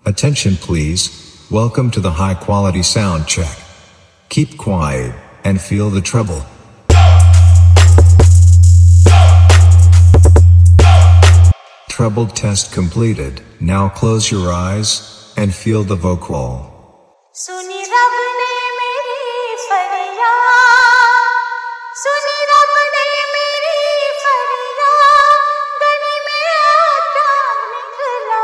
Attention please, welcome to the high quality sound check. Keep quiet and feel the treble. Treble test completed. Now close your eyes and feel the vocal. सुनी रब ने मेरी फरियाद, सुनी रब ने मेरी फरियाद, गली में आटा निकला,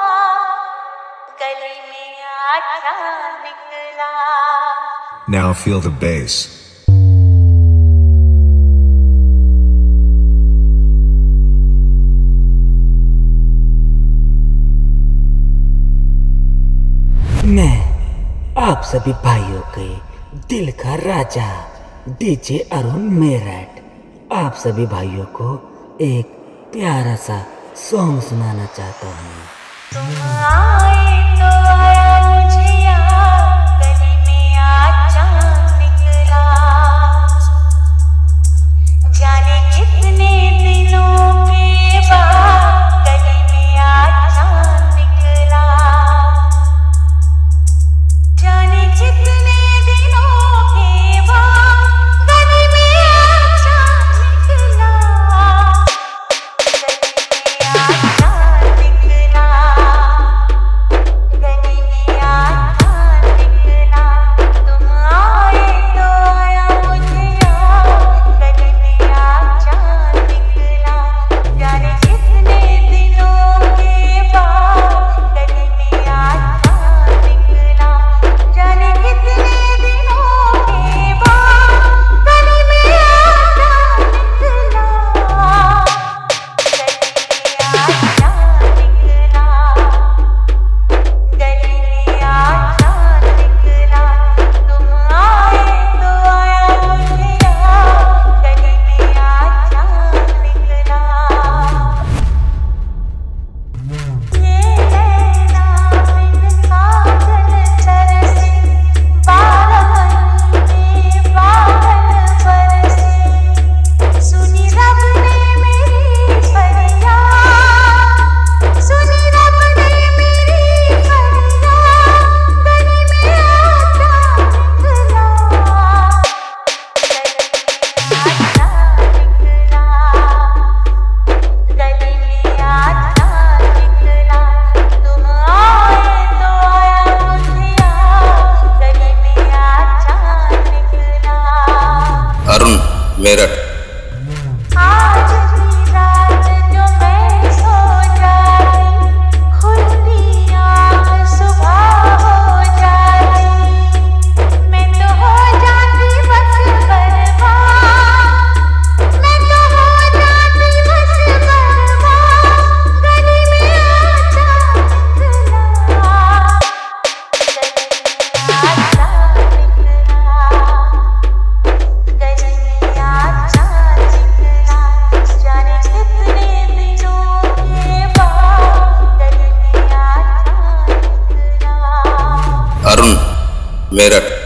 गली में आटा निकला। Now feel the bass. मैं आप सभी भाइयों के दिल का राजा डीजे अरुण मेरठ आप सभी भाइयों को एक प्यारा सा सॉन्ग सुनाना चाहता हूँ। तुम आए तो आया मुझे याद, गली में आटा निकला, जाने कितने दिनों के बाद गली में आटा निकला, जाने कितने दिनों के बाद गली में आटा निकला, गली में आटा निकला, तुम आए तो आया मुझे याद, गली में आटा निकला, जाने कितने दिनों के बाद गली में आटा निकला, जाने कितने दिनों के बाद गली में आटा निकला, गली में आटा निकला, तुम आए तो आया मुझे याद, गली में आटा निकला। ये नैना बिन काजल तरसे, 12 महीने बादल बरसे, सुनी रब ने मेरी फरियाद, सुनी रब ने मेरी फरियाद, गली में आटा निकला, गली में आटा निकला, तुम आए तो आया मुझे याद, गली में आटा निकला। अरुण मेरठ। आज की रात जो मैं सो जाती, खुलती आँख सुबह हो जाती, मैं तो हो जाती बस बर्बाद, मैं तो हो जाती बस बर्बाद, गली में आटा निकला, गली में आटा निकला, गली में आटा निकला, जाने कितने दिनों के बाद गली में आटा निकला। अरुण मेरठ।